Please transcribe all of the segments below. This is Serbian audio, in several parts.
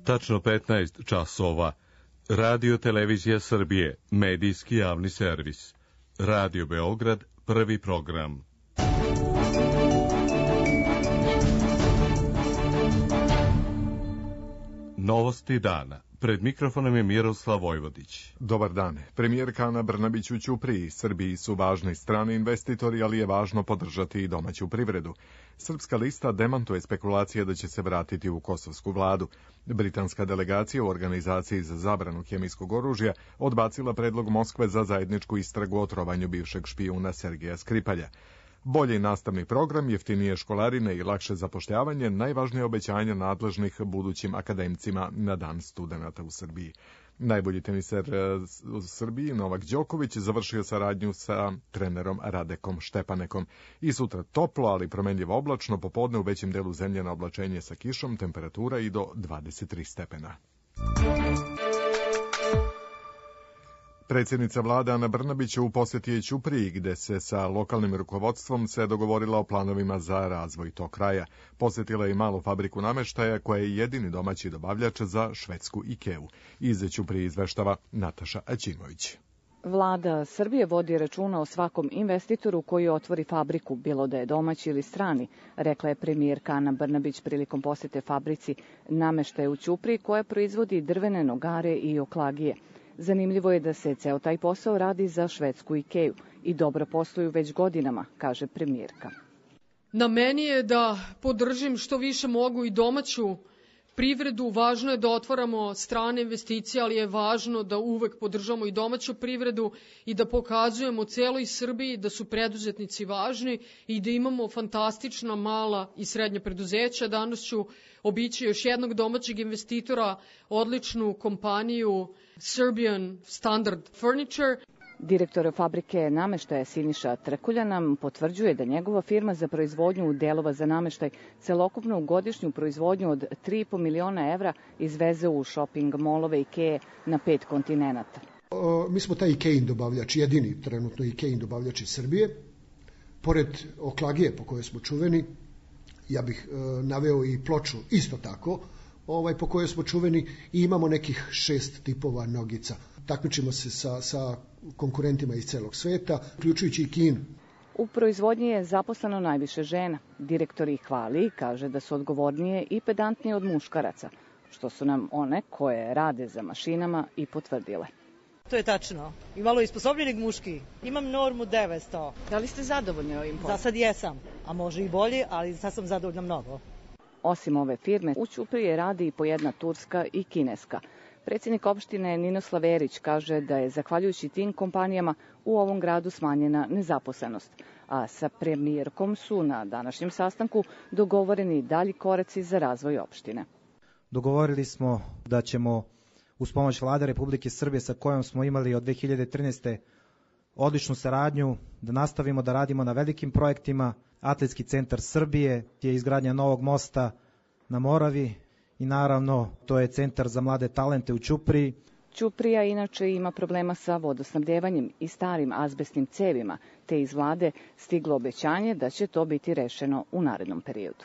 Tačno 15 časova. Radio Televizija Srbije, medijski javni servis. Radio Beograd, prvi program. Novosti dana. Pred mikrofonom je Miroslav Vojvodić. Dobar dan. Premijerka Ana Brnabić u Ćupriji. Srbiji su važni strani investitori, ali je važno podržati i domaću privredu. Srpska lista demantuje spekulacije da će se vratiti u kosovsku vladu. Britanska delegacija u organizaciji za zabranu hemijskog oružja odbacila predlog Moskve za zajedničku istragu o trovanju bivšeg špijuna Sergeja Skripalja. Bolji nastavni program, jeftinije školarine i lakše zapošljavanje najvažnije obećanja nadležnih budućim akademicima na dan studenata u Srbiji. Najbolji teniser u Srbiji, Novak Đoković, završio saradnju sa trenerom Radekom Štepanekom. I sutra toplo, ali promenljivo oblačno, popodne u većem delu zemlje na oblačenje sa kišom, temperatura i do 23 stepena. Predsjednica vlade Ana Brnabić u posjeti je Ćupriji, gde se sa lokalnim rukovodstvom se dogovorila o planovima za razvoj tog kraja. Posjetila je i malu fabriku nameštaja koja je jedini domaći dobavljač za švedsku Ikeu. Iz Ćupriji izveštava Nataša Aćimović. Vlada Srbije vodi računa o svakom investitoru koji otvori fabriku, bilo da je domaći ili strani, rekla je premijerka Ana Brnabić prilikom posjete fabrici nameštaja u Ćupriji koja proizvodi drvene nogare i oklagije. Zanimljivo je da se ceo taj posao radi za švedsku Ikeu i dobro posluju već godinama, kaže premijerka. Na meni je da podržim što više mogu i domaću privredu. Važno je da otvaramo strane investicije, ali je važno da uvek podržamo i domaću privredu i da pokazujemo celoj Srbiji da su preduzetnici važni i da imamo fantastična mala i srednja preduzeća. Danas ću obići još jednog domaćeg investitora, odličnu kompaniju Serbian Standard Furniture. Direktor fabrike nameštaja Siniša Trkulja nam potvrđuje da njegova firma za proizvodnju delova za nameštaj celokupnu godišnju proizvodnju od 3,5 miliona evra izveze u shopping molove Ikee na 5 kontinenata. Mi smo taj Ikein dobavljač, jedini trenutno Ikein dobavljač iz Srbije. Pored oklagije po kojoj smo čuveni, ja bih naveo i ploču isto tako, po kojoj smo čuveni i imamo nekih 6 tipova nogica. Takmičimo se sa konkurentima iz celog sveta, uključujući i Kinu. U proizvodnji je zaposleno najviše žena. Direktor ih hvali i kaže da su odgovornije i pedantnije od muškaraca, što su nam one koje rade za mašinama i potvrdile. To je tačno. I malo isposobljenih muški. Imam normu 900. Da li ste zadovoljni ovim poslom? Za sad jesam, a može i bolje, ali sad sam zadovoljna mnogo. Osim ove firme, u Ćupriji radi i po jedna turska i kineska. Predsjednik opštine Ninoslav Erić kaže da je zahvaljujući tim kompanijama u ovom gradu smanjena nezaposlenost, a sa premijerkom su na današnjem sastanku dogovoreni dalji koraci za razvoj opštine. Dogovorili smo da ćemo uz pomoć Vlade Republike Srbije sa kojom smo imali od 2013. odličnu saradnju, da nastavimo da radimo na velikim projektima. Atletski centar Srbije je izgradnja novog mosta na Moravi i naravno to je centar za mlade talente u Ćupriji. Ćuprija inače ima problema sa vodosnabdevanjem i starim azbestnim cevima, te iz vlade stiglo obećanje da će to biti rešeno u narednom periodu.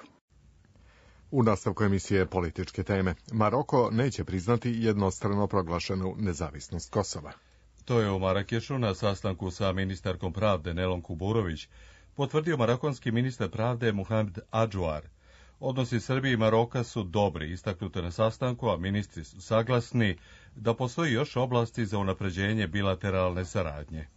U nastavku emisije političke teme. Maroko neće priznati jednostrano proglašenu nezavisnost Kosova. To je u Marakešu na sastanku sa ministarkom pravde Nelom Kuburović potvrdio marokonski ministar pravde Muhamed Adžuar. Odnosi Srbije i Maroka su dobri, istaknuto na sastanku, a ministri su saglasni da postoji još oblasti za unapređenje bilateralne saradnje.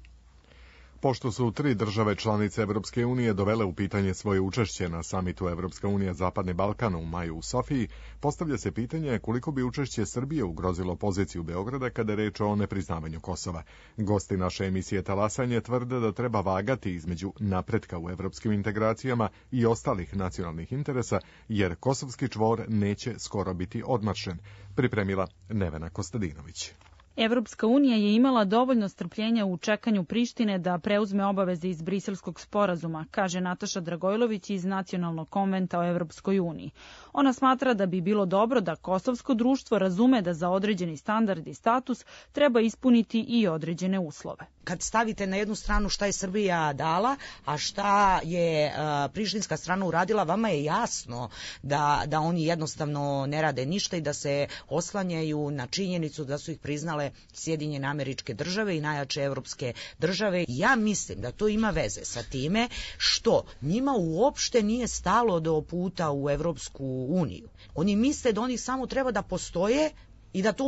Pošto su 3 države članice Evropske unije dovele u pitanje svoje učešće na samitu Evropska unija Zapadni Balkan u maju u Sofiji, postavlja se pitanje koliko bi učešće Srbije ugrozilo poziciju Beograda kada je reč o nepriznavanju Kosova. Gosti naše emisije Talasanje tvrde da treba vagati između napretka u evropskim integracijama i ostalih nacionalnih interesa, jer kosovski čvor neće skoro biti odmaršen, pripremila Nevena Kostadinović. Evropska unija je imala dovoljno strpljenja u čekanju Prištine da preuzme obaveze iz Briselskog sporazuma, kaže Nataša Dragojlović iz Nacionalnog konventa o Evropskoj uniji. Ona smatra da bi bilo dobro da kosovsko društvo razume da za određeni standard i status treba ispuniti i određene uslove. Kad stavite na jednu stranu šta je Srbija dala, a šta je prištinska strana uradila, vama je jasno da oni jednostavno ne rade ništa i da se oslanjaju na činjenicu da su ih priznale Sjedinjene Američke Države i najjače evropske države. Ja mislim da to ima veze sa time što njima uopšte nije stalo do puta u Evropsku uniju. Oni misle da oni samo treba da postoje i da to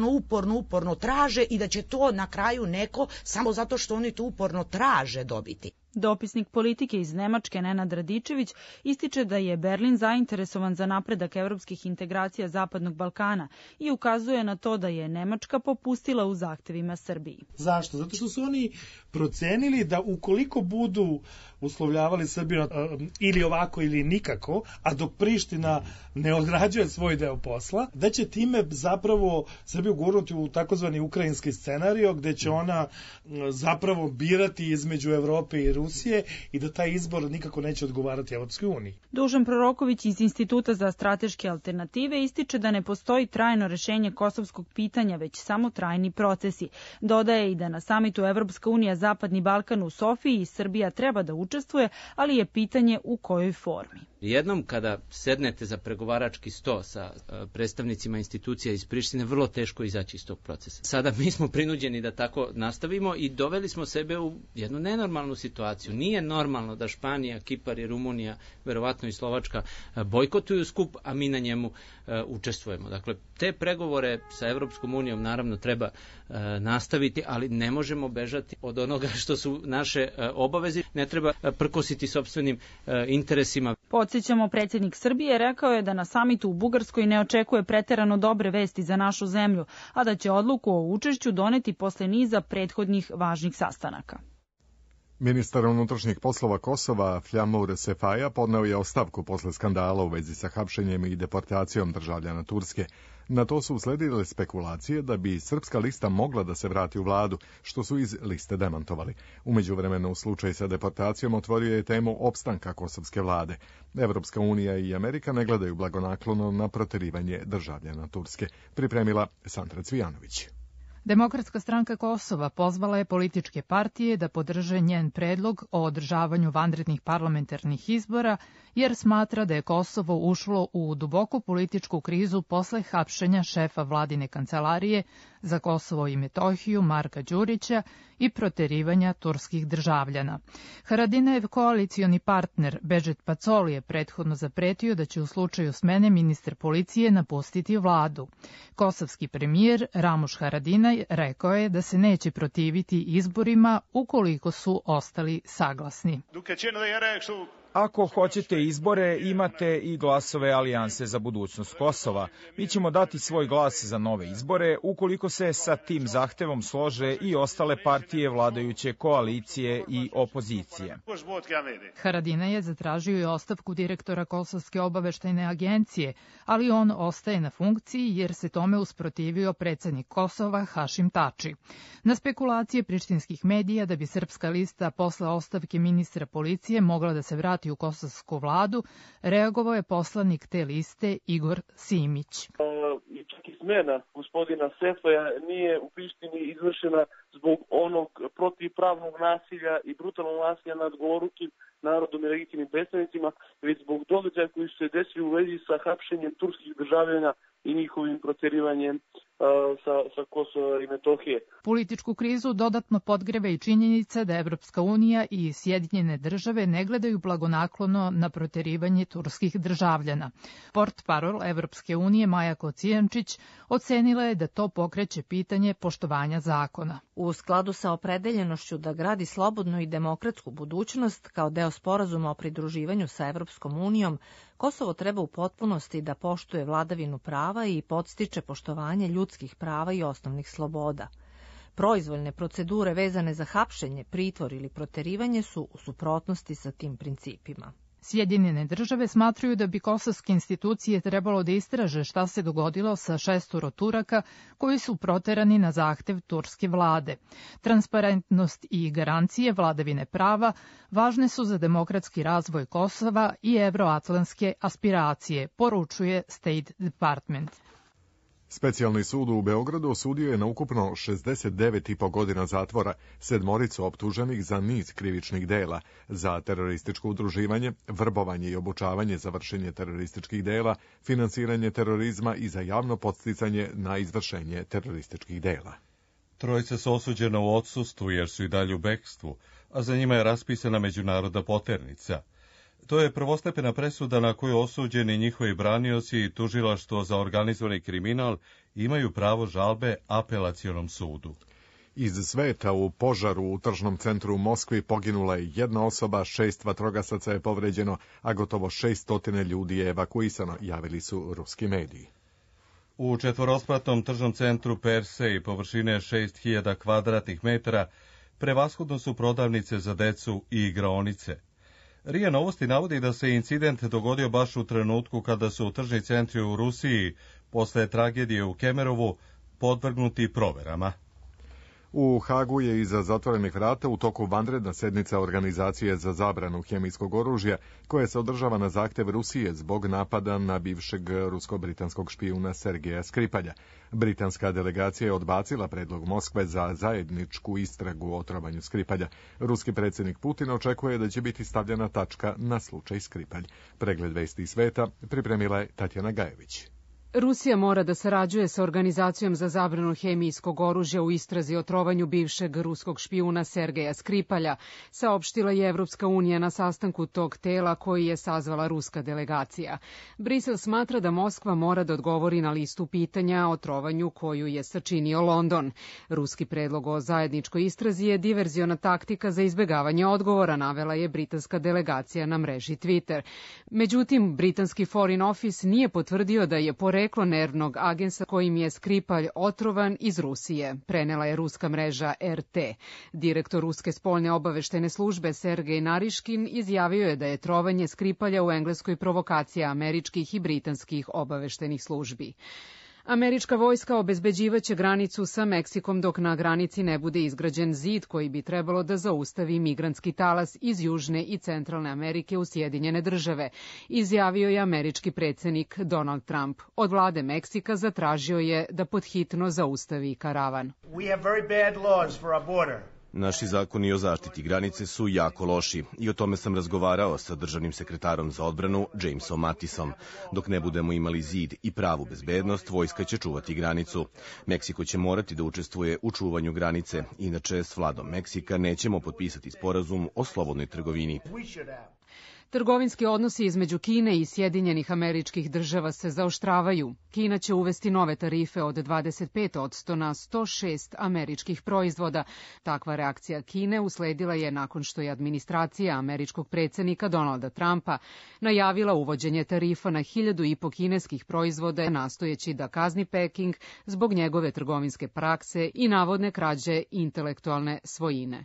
uporno traže i da će to na kraju neko, samo zato što oni to uporno traže, dobiti. Dopisnik politike iz Nemačke Nenad Radičević ističe da je Berlin zainteresovan za napredak evropskih integracija Zapadnog Balkana i ukazuje na to da je Nemačka popustila u zahtevima Srbiji. Zašto? Zato što su oni procenili da ukoliko budu uslovljavali Srbiju ili ovako ili nikako, a dok Priština ne odrađuje svoj deo posla, da će time zapravo Srbiju gurnuti u takozvani ukrajinski scenario gde će ona zapravo birati između Evrope i Rusije i da taj izbor nikako neće odgovarati Evropskoj uniji. Dušan Proroković iz Instituta za strateške alternative ističe da ne postoji trajno rešenje kosovskog pitanja, već samo trajni procesi. Dodaje i da na samitu Evropska unija Zapadni Balkan u Sofiji Srbija treba da učestvuje, ali je pitanje u kojoj formi. Jednom kada sednete za pregovarački sto sa predstavnicima institucija iz Prištine, vrlo teško izaći iz tog procesa. Sada mi smo prinuđeni da tako nastavimo i doveli smo sebe u jednu nenormalnu situaciju. Nije normalno da Španija, Kipar i Rumunija, verovatno i Slovačka, bojkotuju skup, a mi na njemu učestvujemo. Dakle, te pregovore sa Evropskom unijom naravno treba nastaviti, ali ne možemo bežati od onoga što su naše obaveze. Ne treba prkositi sopstvenim interesima. Podsjećamo, predsjednik Srbije rekao je da na samitu u Bugarskoj ne očekuje preterano dobre vesti za našu zemlju, a da će odluku o učešću doneti posle niza prethodnih važnih sastanaka. Ministar unutrašnjih poslova Kosova Fljamur Sefaja podneo je ostavku posle skandala u vezi sa hapšenjem i deportacijom državljana Turske. Na to su usledile spekulacije da bi Srpska lista mogla da se vrati u vladu, što su iz liste demantovali. U međuvremenu slučaj sa deportacijom otvorio je temu opstanka kosovske vlade. Evropska unija i Amerika ne gledaju blagonaklono na proterivanje državljana Turske, pripremila Sandra Cvijanović. Demokratska stranka Kosova pozvala je političke partije da podrže njen predlog o održavanju vanrednih parlamentarnih izbora, jer smatra da je Kosovo ušlo u duboku političku krizu posle hapšenja šefa vladine kancelarije za Kosovo i Metohiju Marka Đurića i proterivanja turskih državljana. Haradinajev koalicioni partner Bežet Pacoli je prethodno zapretio da će u slučaju smene ministar policije napustiti vladu. Kosovski premijer Ramuš Haradinaj rekao je da se neće protiviti izborima ukoliko su ostali saglasni. Ako hoćete izbore, imate i glasove Alijanse za budućnost Kosova. Mi ćemo dati svoj glas za nove izbore ukoliko se sa tim zahtevom slože i ostale partije vladajuće koalicije i opozicije. Haradinaj je zatražio i ostavku direktora Kosovske obaveštajne agencije, ali on ostaje na funkciji jer se tome usprotivio predsjednik Kosova Hašim Tači. Na spekulacije prištinskih medija da bi Srpska lista posle ostavke ministra policije mogla da se vrati u kosovsku vladu, reagovao je poslanik te liste Igor Simić. I čak i smena gospodina Sefaja nije u Prištini izvršena zbog onog protivpravnog nasilja i brutalnog nasilja nad golorukim narodom i legitimnim predstavnicima, već zbog događaja koji su se desili u vezi sa hapšenjem turskih državljana i njihovim proterivanjem sa Kosova i Metohije. Političku krizu dodatno podgreva i činjenica da Evropska unija i Sjedinjene države ne gledaju blagonaklono na proterivanje turskih državljana. Portparol Evropske unije Maja Kocijančić ocenila je da to pokreće pitanje poštovanja zakona. U skladu sa opredeljenošću da gradi slobodnu i demokratsku budućnost kao deo sporazuma o pridruživanju sa Evropskom unijom, Kosovo treba u potpunosti da poštuje vladavinu prava i podstiče poštovanje ljudskih prava i osnovnih sloboda. Proizvoljne procedure vezane za hapšenje, pritvor ili proterivanje su u suprotnosti sa tim principima. Sjedinjene države smatraju da bi kosovske institucije trebalo da istraže šta se dogodilo sa 6 Turaka koji su proterani na zahtev turske vlade. Transparentnost i garancije vladavine prava važne su za demokratski razvoj Kosova i evroatlantske aspiracije, poručuje State Department. Specijalni sud u Beogradu osudio je na ukupno 69,5 godina zatvora 7 optuženih za niz krivičnih dela, za terorističko udruživanje, vrbovanje i obučavanje za vršenje terorističkih dela, finansiranje terorizma i za javno podsticanje na izvršenje terorističkih dela. Trojica su osuđena u odsustvu jer su i dalje u bekstvu, a za njima je raspisana međunarodna poternica. To je prvostepena presuda na koju osuđeni njihovi branioci i tužilaštvo za organizovani kriminal imaju pravo žalbe apelacionom sudu. Iz sveta u požaru u tržnom centru u Moskvi poginula je 1 osoba, 6 vatrogasaca je povređeno, a gotovo 600 ljudi je evakuisano, javili su ruski mediji. U četvorospratnom tržnom centru Persej površine 6000 kvadratnih metara prevashodno su prodavnice za decu i igraonice. RIA Novosti navodi da se incident dogodio baš u trenutku kada su tržni centri u Rusiji, posle tragedije u Kemerovu, podvrgnuti proverama. U Hagu je iza zatvorenih vrata u toku vanredna sednica Organizacije za zabranu hemijskog oružja, koja se održava na zahtev Rusije zbog napada na bivšeg rusko-britanskog špijuna Sergeja Skripalja. Britanska delegacija je odbacila predlog Moskve za zajedničku istragu o otrovanju Skripalja. Ruski predsjednik Putin očekuje da će biti stavljena tačka na slučaj Skripalj. Pregled vesti sveta pripremila je Tatjana Gajević. Rusija mora da sarađuje sa Organizacijom za zabranu hemijskog oružja u istrazi o trovanju bivšeg ruskog špijuna Sergeja Skripalja, saopštila je Evropska unija na sastanku tog tela koji je sazvala ruska delegacija. Brisel smatra da Moskva mora da odgovori na listu pitanja o trovanju koju je sačinio London. Ruski predlog o zajedničkoj istrazi je diverziona taktika za izbegavanje odgovora, navela je britanska delegacija na mreži Twitter. Međutim, britanski Foreign Office nije potvrdio da je poreklo nervnog agensa kojim je Skripalj otrovan iz Rusije, prenela je ruska mreža RT. Direktor ruske spoljne obaveštajne službe Sergej Nariškin izjavio je da je trovanje Skripalja u Engleskoj provokacija američkih i britanskih obaveštajnih službi. Američka vojska obezbeđivaće granicu sa Meksikom dok na granici ne bude izgrađen zid koji bi trebalo da zaustavi migrantski talas iz Južne i Centralne Amerike u Sjedinjene države, izjavio je američki predsjednik Donald Trump. Od vlade Meksika zatražio je da podhitno zaustavi karavan. We have very bad laws for our border. Naši zakoni o zaštiti granice su jako loši i o tome sam razgovarao sa državnim sekretarom za odbranu Jamesom Mattisom. Dok ne budemo imali zid i pravu bezbednost, vojska će čuvati granicu. Meksiko će morati da učestvuje u čuvanju granice, inače s vladom Meksika nećemo potpisati sporazum o slobodnoj trgovini. Trgovinski odnosi između Kine i Sjedinjenih Američkih Država se zaoštravaju. Kina će uvesti nove tarife od 25% na 106 američkih proizvoda. Takva reakcija Kine usledila je nakon što je administracija američkog predsjednika Donalda Trumpa najavila uvođenje tarifa na 1.500 kineskih proizvoda, nastojeći da kazni Peking zbog njegove trgovinske prakse i navodne krađe intelektualne svojine.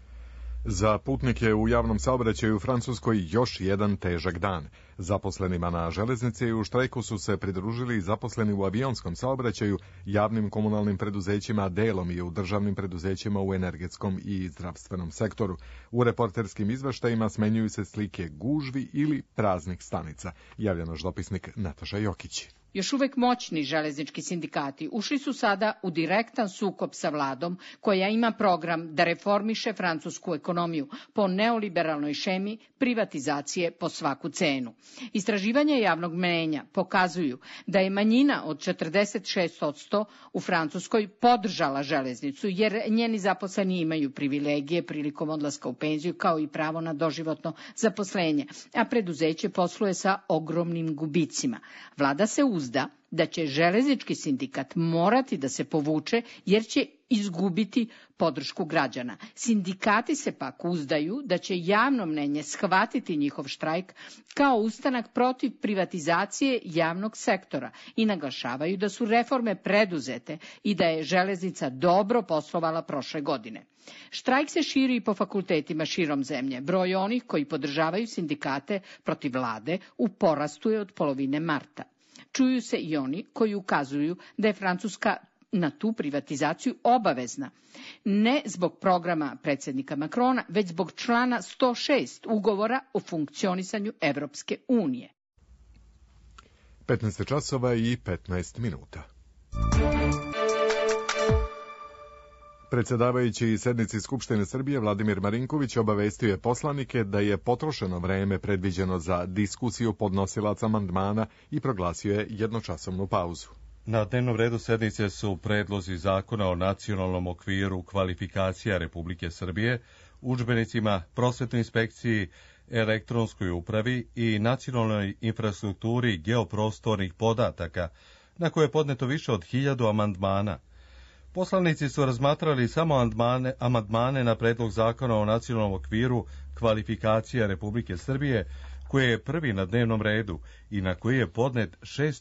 Za putnike u javnom saobraćaju u Francuskoj još jedan težak dan. Zaposlenima na železnici u štrajku su se pridružili zaposleni u avionskom saobraćaju, javnim komunalnim preduzećima, delom i u državnim preduzećima u energetskom i zdravstvenom sektoru. U reporterskim izveštajima smenjuju se slike gužvi ili praznih stanica, javlja naš dopisnik Nataša Jokić. Još uvek moćni železnički sindikati ušli su sada u direktan sukob sa vladom koja ima program da reformiše francusku ekonomiju po neoliberalnoj šemi privatizacije po svaku cenu. Istraživanja javnog mnjenja pokazuju da je manjina od 46% u Francuskoj podržala železnicu jer njeni zaposleni imaju privilegije prilikom odlaska u penziju kao i pravo na doživotno zaposlenje, a preduzeće posluje sa ogromnim gubicima. Vlada se uzda da će železnički sindikat morati da se povuče jer će izgubiti podršku građana. Sindikati se pak uzdaju da će javno mnenje shvatiti njihov štrajk kao ustanak protiv privatizacije javnog sektora i naglašavaju da su reforme preduzete i da je železnica dobro poslovala prošle godine. Štrajk se širi i po fakultetima širom zemlje. Broj onih koji podržavaju sindikate protiv vlade u porastu je od polovine marta. Čuju se i oni koji ukazuju da je Francuska na tu privatizaciju obavezna, ne zbog programa predsjednika Makrona, već zbog člana 106 ugovora o funkcionisanju Evropske unije. 15 časova i 15 minuta. Predsjedavajući sednici Skupštine Srbije Vladimir Marinković obavestio je poslanike da je potrošeno vreme predviđeno za diskusiju podnosilaca amandmana i proglasio je jednočasovnu pauzu. Na dnevnom redu sednice su predlozi zakona o nacionalnom okviru kvalifikacija Republike Srbije, udžbenicima, prosvetnoj inspekciji, elektronskoj upravi i nacionalnoj infrastrukturi geoprostornih podataka, na koje je podneto više od 1000 amandmana. Poslanici su razmatrali samo amandmane na predlog zakona o nacionalnom okviru kvalifikacija Republike Srbije, koji je prvi na dnevnom redu i na koji je podnet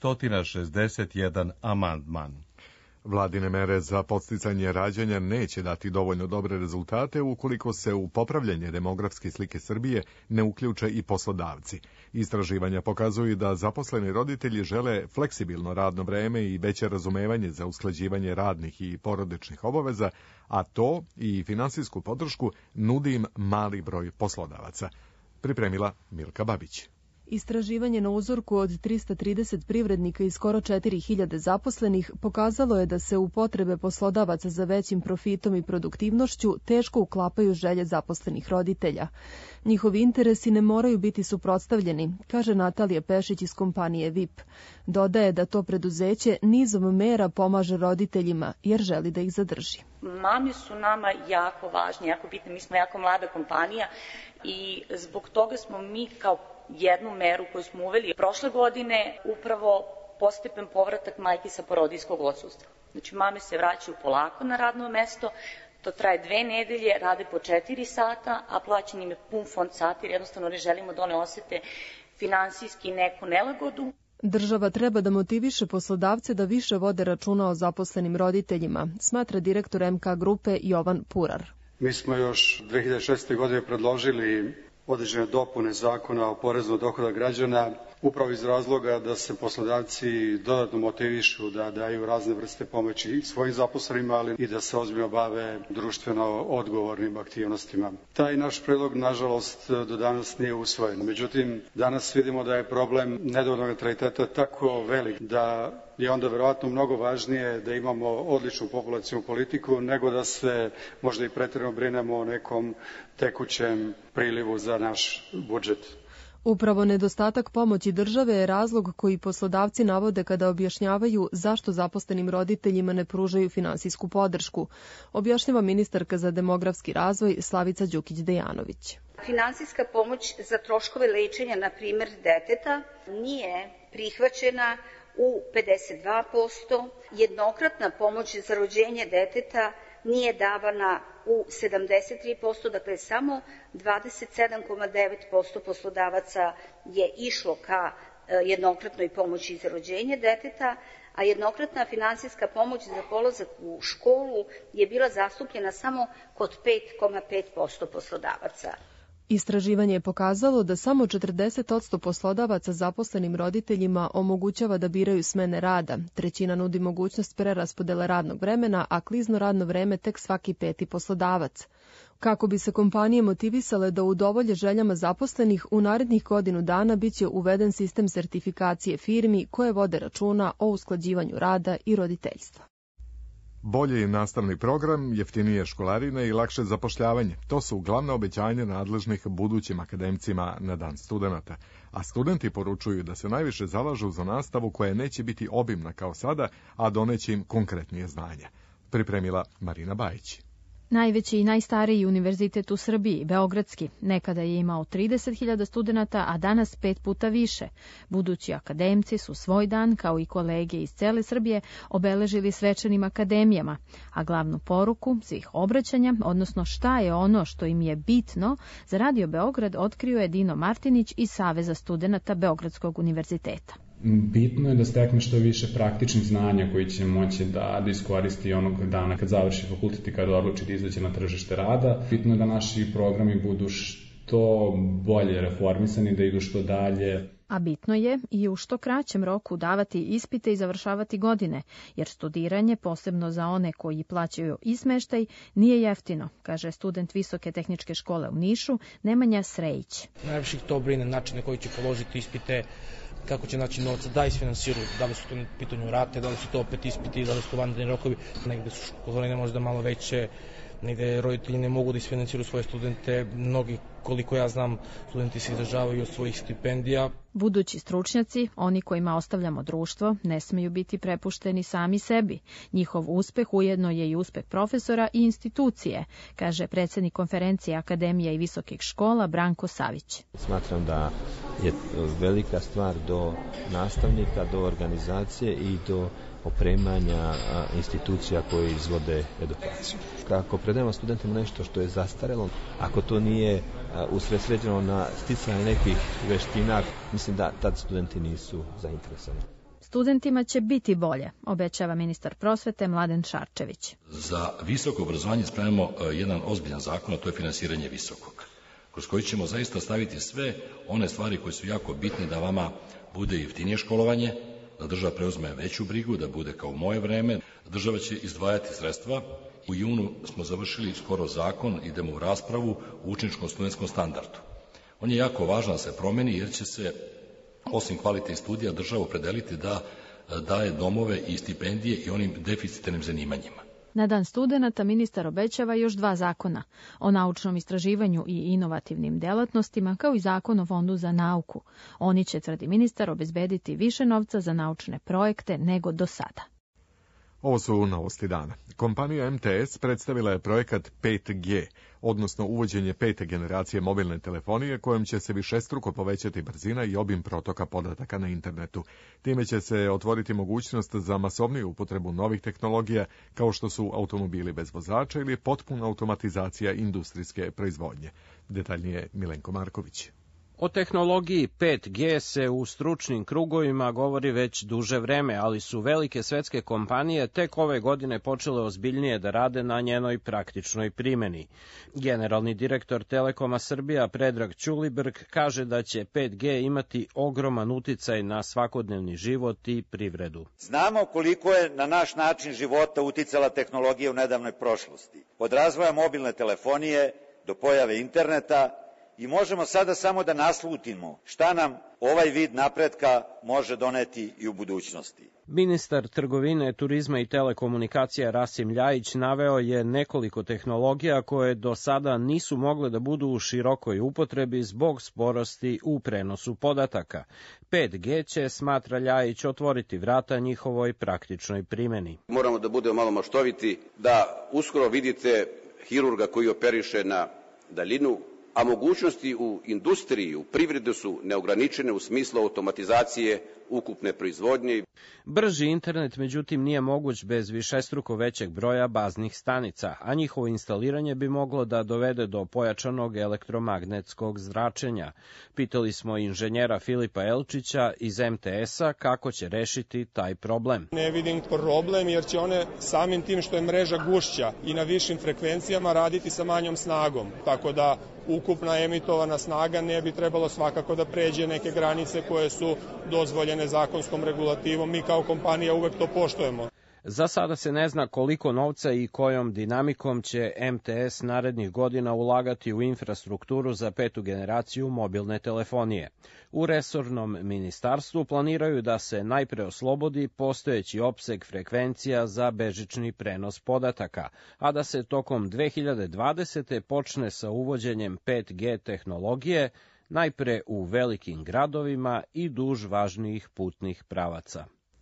661 amandman. Vladine mere za podsticanje rađanja neće dati dovoljno dobre rezultate ukoliko se u popravljanje demografske slike Srbije ne uključe i poslodavci. Istraživanja pokazuju da zaposleni roditelji žele fleksibilno radno vreme i veće razumevanje za usklađivanje radnih i porodičnih obaveza, a to i finansijsku podršku nudi im mali broj poslodavaca. Pripremila Milka Babić. Istraživanje na uzorku od 330 privrednika i skoro 4000 zaposlenih pokazalo je da se u potrebe poslodavaca za većim profitom i produktivnošću teško uklapaju želje zaposlenih roditelja. Njihovi interesi ne moraju biti suprotstavljeni, kaže Natalija Pešić iz kompanije VIP. Dodaje da to preduzeće nizom mera pomaže roditeljima jer želi da ih zadrži. Mame su nama jako važne, jako bitne. Mi smo jako mlada kompanija i zbog toga smo mi kao jednu meru koju smo uveli prošle godine, upravo postepen povratak majki sa porodiljskog odsustva. Znači, mame se vraćaju polako na radno mesto, to traje 2 nedelje, rade po 4 sata, a plaćen im je pun fond sati, jer jednostavno ne želimo da one osete finansijski neku nelagodu. Država treba da motiviše poslodavce da više vode računa o zaposlenim roditeljima, smatra direktor MK grupe Jovan Purar. Mi smo još 2006. godine predložili određene dopune zakona o porezu na dohodak građana, upravo iz razloga da se poslodavci dodatno motivišu da daju razne vrste pomoći svojim zaposlenima, ali i da se ozbiljno bave društveno odgovornim aktivnostima. Taj naš predlog, nažalost, do danas nije usvojen. Međutim, danas vidimo da je problem nedovoljnog nataliteta tako velik da je onda verovatno mnogo važnije da imamo odličnu populacijnu politiku nego da se možda i pretjerano brinemo o nekom tekućem prilivu za naš budžet. Upravo nedostatak pomoći države je razlog koji poslodavci navode kada objašnjavaju zašto zaposlenim roditeljima ne pružaju finansijsku podršku, objašnjava ministarka za demografski razvoj Slavica Đukić-Dejanović. Finansijska pomoć za troškove lečenja, na primjer deteta, nije prihvaćena u 52%, jednokratna pomoć za rođenje deteta nije davana u 73%, dakle samo 27,9% poslodavaca je išlo ka jednokratnoj pomoći za rođenje deteta, a jednokratna finansijska pomoć za polazak u školu je bila zastupljena samo kod 5,5% poslodavaca. Istraživanje je pokazalo da samo 40% poslodavaca zaposlenim roditeljima omogućava da biraju smene rada, 1/3 nudi mogućnost preraspodele radnog vremena, a klizno radno vreme tek svaki 5. poslodavac. Kako bi se kompanije motivisale da udovolje željama zaposlenih, u narednih godinu dana biće uveden sistem sertifikacije firmi koje vode računa o usklađivanju rada i roditeljstva. Bolji nastavni program, jeftinije školarine i lakše zapošljavanje. To su glavna obećanja nadležnih budućim akademcima na Dan studenata. A studenti poručuju da se najviše zalažu za nastavu koja neće biti obimna kao sada, a doneće im konkretnije znanja. Pripremila Marina Bajić. Najveći i najstariji univerzitet u Srbiji, Beogradski, nekada je imao 30.000 studenata, a danas 5 puta više. Budući akademci su svoj dan, kao i kolege iz cele Srbije, obeležili svečanim akademijama, a glavnu poruku svih obraćanja, odnosno šta je ono što im je bitno, za Radio Beograd otkrio je Dino Martinić iz Saveza studenata Beogradskog univerziteta. Bitno je da stekne što više praktičnih znanja koji će moći da iskoristi onog dana kad završi fakultet i kada odluči da izađe na tržište rada. Bitno je da naši programi budu što bolje reformisani, da idu što dalje. A bitno je i u što kraćem roku davati ispite i završavati godine, jer studiranje, posebno za one koji plaćaju i smeštaj, nije jeftino, kaže student Visoke tehničke škole u Nišu, Nemanja Srejić. Najviše to brine način na koji će položiti ispite, kako će naći novca da isfinansiraju, da li su to pitanju rate, da li su to opet ispiti, da li su to vanredni rokovi, negde su školarine možda malo veće, negde roditelji ne mogu da isfinansiraju svoje studente, mnogi, koliko ja znam, studenti se izdržavaju od svojih stipendija. Budući stručnjaci, oni kojima ostavljamo društvo, ne smeju biti prepušteni sami sebi. Njihov uspeh ujedno je i uspeh profesora i institucije, kaže predsjednik konferencije Akademija i visokih škola Branko Savić. Smatram da je velika stvar do nastavnika, do organizacije i do opremanja institucija koje izvode edukaciju. Kako predajemo studentima nešto što je zastarelo, ako to nije usredsređeno na sticanje nekih veština, mislim da tad studenti nisu zainteresovani. Studentima će biti bolje, obećava ministar prosvete Mladen Šarčević. Za visoko obrazovanje spremamo jedan ozbiljan zakon, a to je finansiranje visokog, kroz koji ćemo zaista staviti sve one stvari koje su jako bitne da vama bude jeftinije školovanje, da država preuzme veću brigu, da bude kao u moje vreme. Država će izdvajati sredstva. U junu smo završili skoro zakon, idemo u raspravu u učeničkom studentskom standardu. On je jako važan da se promeni jer će se, osim kvalitete studija, država opredeliti da daje domove i stipendije i onim deficitarnim zanimanjima. Na dan studenata ministar obećava još 2 zakona, o naučnom istraživanju i inovativnim delatnostima, kao i zakon o fondu za nauku. Oni će, tvrdi ministar, obezbediti više novca za naučne projekte nego do sada. Ovo su novosti dana. Kompanija MTS predstavila je projekat 5G, odnosno uvođenje 5. generacije mobilne telefonije kojom će se višestruko povećati brzina i obim protoka podataka na internetu. Time će se otvoriti mogućnost za masovniju upotrebu novih tehnologija kao što su automobili bez vozača ili potpuna automatizacija industrijske proizvodnje. Detaljnije Milenko Marković. O tehnologiji 5G se u stručnim krugovima govori već duže vreme, ali su velike svetske kompanije tek ove godine počele ozbiljnije da rade na njenoj praktičnoj primjeni. Generalni direktor Telekoma Srbija Predrag Ćulibrk kaže da će 5G imati ogroman uticaj na svakodnevni život i privredu. Znamo koliko je na naš način života uticala tehnologija u nedavnoj prošlosti. Od razvoja mobilne telefonije do pojave interneta, i možemo sada samo da naslutimo šta nam ovaj vid napretka može doneti i u budućnosti. Ministar trgovine, turizma i telekomunikacija Rasim Ljajić naveo je nekoliko tehnologija koje do sada nisu mogle da budu u širokoj upotrebi zbog sporosti u prenosu podataka. 5G će, smatra Ljajić, otvoriti vrata njihovoj praktičnoj primjeni. Moramo da budemo malo maštoviti, da uskoro vidite hirurga koji operiše na daljinu, a mogućnosti u industriji, u privredi su neograničene u smislu automatizacije ukupne proizvodnje. Brži internet, međutim, nije moguć bez višestruko većeg broja baznih stanica, a njihovo instaliranje bi moglo da dovede do pojačanog elektromagnetskog zračenja. Pitali smo inženjera Filipa Elčića iz MTS-a kako će rešiti taj problem. Ne vidim problem jer će one samim tim što je mreža gušća i na višim frekvencijama raditi sa manjom snagom, tako da ukupna emitovana snaga ne bi trebalo svakako da pređe neke granice koje su dozvoljene zakonskom regulativom. Mi kao kompanija uvek to poštujemo. Za sada se ne zna koliko novca i kojom dinamikom će MTS narednih godina ulagati u infrastrukturu za 5. generaciju mobilne telefonije. U resornom ministarstvu planiraju da se najpre oslobodi postojeći opseg frekvencija za bežični prenos podataka, a da se tokom 2020. počne sa uvođenjem 5G tehnologije, najpre u velikim gradovima i duž važnijih putnih pravaca.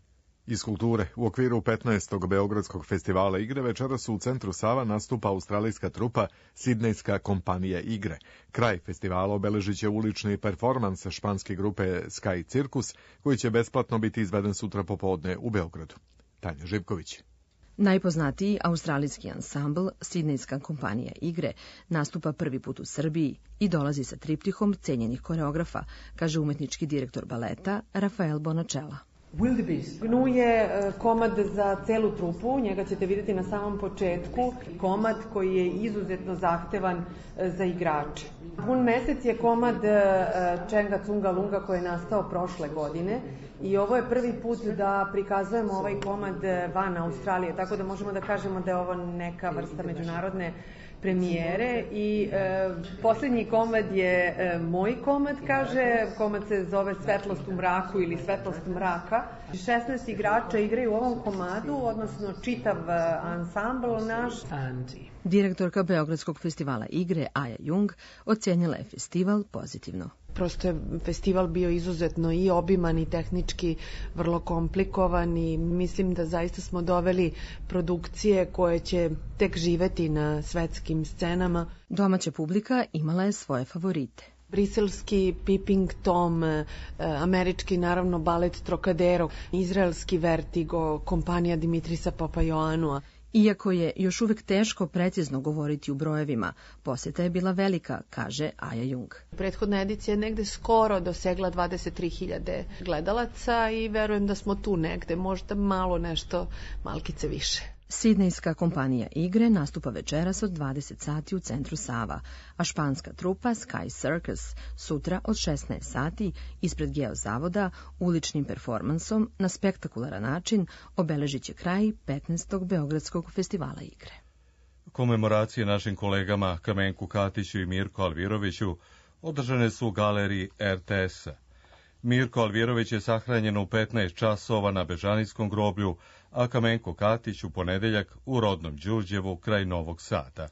Iz kulture, u okviru 15. Beogradskog festivala igre večeras u centru Sava nastupa australijska trupa Sidnejska kompanija igre. Kraj festivala obeležit će ulični performans španske grupe Sky Circus, koji će besplatno biti izveden sutra popodne u Beogradu. Tanja Živković. Najpoznatiji australijski ansambl Sidnejska kompanija igre nastupa prvi put u Srbiji i dolazi sa triptihom cenjenih koreografa, kaže umetnički direktor baleta Rafael Bonacella. Wildebeest. Gnu je komad za celu trupu, njega ćete vidjeti na samom početku. Komad koji je izuzetno zahtevan za igrače. Pun mesec je komad Čenga Cunga Lunga koji je nastao prošle godine i ovo je prvi put da prikazujemo ovaj komad van Australije, tako da možemo da kažemo da je ovo neka vrsta međunarodne premijere i posljednji komad je moj komad, kaže, komad se zove Svetlost u mraku ili Svetlost mraka. 16 igrača igraju u ovom komadu, odnosno čitav ansambl naš. Direktorka Beogradskog festivala igre Aja Jung ocenila je festival pozitivno. Prosto je festival bio izuzetno i obiman i tehnički vrlo komplikovan i mislim da zaista smo doveli produkcije koje će tek živeti na svetskim scenama. Domaća publika imala je svoje favorite. Briselski Peeping Tom, američki naravno balet Trocadero, izraelski Vertigo, kompanija Dimitrisa Papajoanua. Iako je još uvek teško precizno govoriti u brojevima, posjeta je bila velika, kaže Aja Jung. Prethodna edicija je negde skoro dosegla 23.000 gledalaca i verujem da smo tu negde, možda malo nešto, malkice više. Sidnejska kompanija igre nastupa večeras od 20 sati u centru Sava, a španska trupa Sky Circus sutra od 16 sati ispred Geozavoda uličnim performansom na spektakularan način obeležit će kraj 15. Beogradskog festivala igre. Komemoracije našim kolegama Kamenku Katiću i Mirku Alviroviću održane su u galeriji RTS-a. Mirko Alvirović je sahranjen u 15 časova na Bežanijskom groblju, a Kamenko Katić u ponedeljak u rodnom Đurđevu kraj Novog Sada.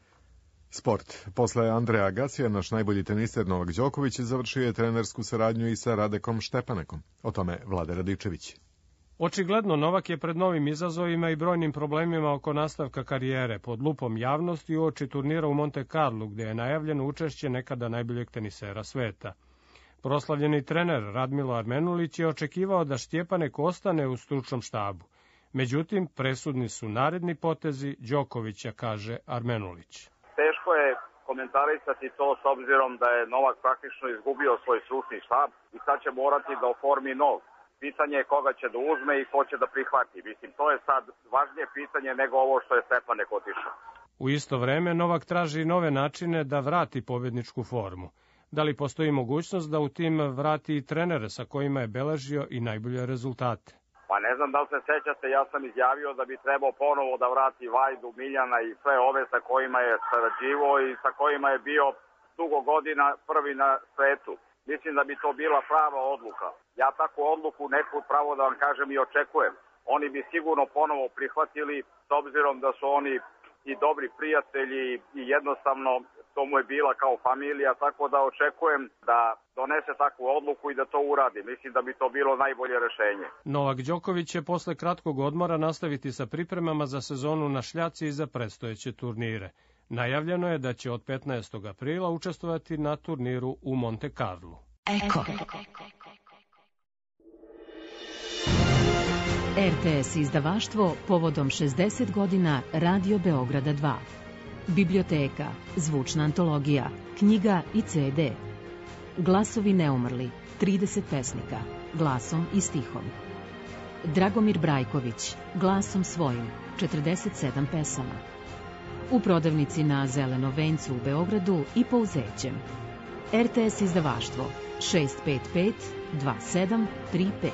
Sport. Posle Andreja Agasija, naš najbolji teniser Novak Đoković završio je trenersku saradnju i sa Radekom Štepanekom. O tome Vlade Radičević. Očigledno Novak je pred novim izazovima i brojnim problemima oko nastavka karijere pod lupom javnosti uoči turnira u Monte Carlo, gde je najavljeno učešće nekada najboljeg tenisera sveta. Proslavljeni trener Radmilo Armenulić je očekivao da Štjepanek ostane u stručnom štabu. Međutim, presudni su naredni potezi Đokovića, kaže Armenulić. Teško je komentarisati to s obzirom da je Novak praktično izgubio svoj stručni štab i sad će morati da oformi nov. Pitanje je koga će da uzme i ko će da prihvati. Mislim, to je sad važnije pitanje nego ovo što je Stepanek otišao. U isto vreme Novak traži nove načine da vrati pobedničku formu. Da li postoji mogućnost da u tim vrati i trenere sa kojima je beležio i najbolje rezultate? Pa ne znam da li se sećate, ja sam izjavio da bi trebao ponovo da vrati Vajdu, Miljana i sve ove sa kojima je sarađivao i sa kojima je bio dugo godina prvi na svetu. Mislim da bi to bila prava odluka. Ja takvu odluku neku pravo da vam kažem i očekujem. Oni bi sigurno ponovo prihvatili s obzirom da su oni i dobri prijatelji i jednostavno to mu je bila kao familija, tako da očekujem da donese takvu odluku i da to uradi. Mislim da bi to bilo najbolje rešenje. Novak Đoković će posle kratkog odmora nastaviti sa pripremama za sezonu na šljaci i za predstojeće turnire. Najavljeno je da će od 15. aprila učestvovati na turniru u Monte Carlo. Eko. RTS izdavaštvo povodom 60 godina Radio Beograda 2. Biblioteka, zvučna antologija, knjiga i CD. Glasovi neumrli, 30 pesnika, glasom i stihom. Dragomir Brajković, glasom svojim, 47 pesama. U prodavnici na Zeleno vencu u Beogradu i po Uzećem. RTS izdavaštvo 655 2735.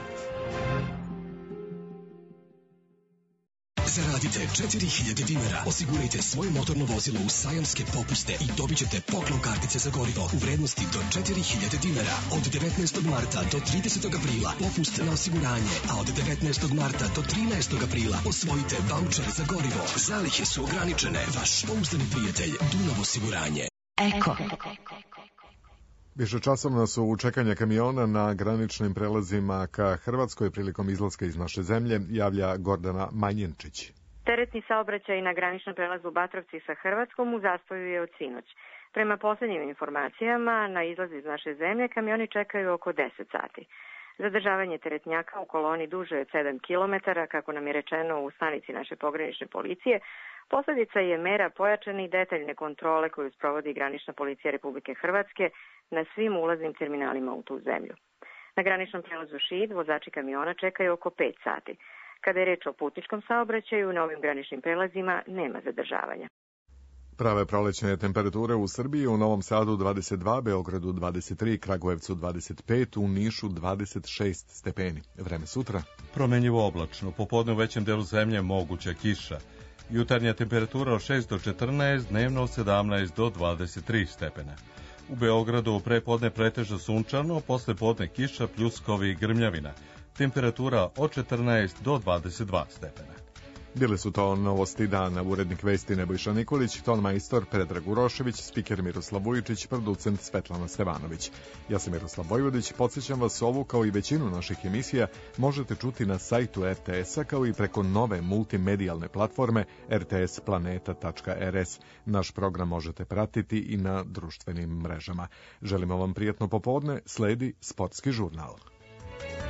Zaradite 4000 dinara, osigurajte svoje motorno vozilo u sajamske popuste i dobit ćete poklon kartice za gorivo u vrednosti do 4000 dinara. Od 19. marta do 30. aprila popust na osiguranje, a od 19. marta do 13. aprila osvojite vaučer za gorivo. Zalihe su ograničene. Vaš pouzdani prijatelj Dunav osiguranje. Eko. Višečasovna su čekanja kamiona na graničnim prelazima ka Hrvatskoj prilikom izlaska iz naše zemlje, javlja Gordana Manjenčić. Teretni saobraćaj na graničnom prelazu Batrovci sa Hrvatskom u zastoju je od sinoć. Prema poslednjim informacijama, na izlaz iz naše zemlje kamioni čekaju oko 10 sati. Zadržavanje teretnjaka u koloni duže od 7 km, kako nam je rečeno u stanici naše pogranične policije, posledica je mera pojačane i detaljne kontrole koju sprovodi granična policija Republike Hrvatske na svim ulaznim terminalima u tu zemlju. Na graničnom prelazu Šid vozači kamiona čekaju oko 5 sati. Kada je reč o putničkom saobraćaju, na ovim graničnim prelazima nema zadržavanja. Prave prolećne temperature u Srbiji, u Novom Sadu 22, Beogradu 23, Kragujevcu 25, u Nišu 26 stepeni. Vreme sutra? Promenjivo oblačno, popodne u većem delu zemlje moguća kiša. Jutarnja temperatura od 6 do 14, dnevno od 17 do 23 stepena. U Beogradu prepodne pretežno sunčano, posle podne kiša, pljuskovi i grmljavina. Temperatura od 14 do 22 stepena. Bile su to novosti dana, urednik vesti Nebojša Nikolić, ton majstor Predrag Urošević, spiker Miroslav Vujičić, producent Svetlana Stevanović. Ja sam Miroslav Vojvodić, podsjećam vas ovu kao i većinu naših emisija možete čuti na sajtu RTS-a kao i preko nove multimedijalne platforme rtsplaneta.rs. Naš program možete pratiti i na društvenim mrežama. Želimo vam prijatno popodne, sledi Sportski žurnal.